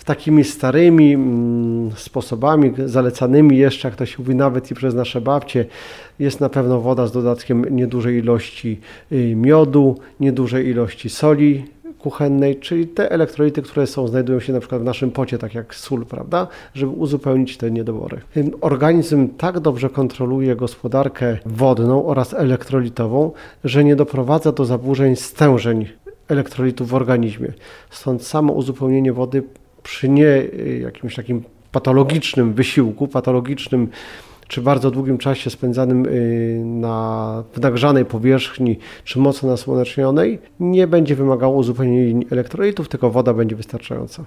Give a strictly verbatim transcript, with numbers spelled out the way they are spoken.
takimi starymi mm, sposobami, zalecanymi jeszcze, jak to się mówi, nawet i przez nasze babcie, jest na pewno woda z dodatkiem niedużej ilości miodu, niedużej ilości soli kuchennej, czyli te elektrolity, które są, znajdują się na przykład w naszym pocie, tak jak sól, prawda, żeby uzupełnić te niedobory. Organizm tak dobrze kontroluje gospodarkę wodną oraz elektrolitową, że nie doprowadza do zaburzeń stężeń elektrolitów w organizmie. Stąd samo uzupełnienie wody przy nie jakimś takim patologicznym wysiłku, patologicznym czy bardzo długim czasie spędzanym na, w nagrzanej powierzchni, czy mocno nasłonecznionej, nie będzie wymagało uzupełnienia elektrolitów, tylko woda będzie wystarczająca.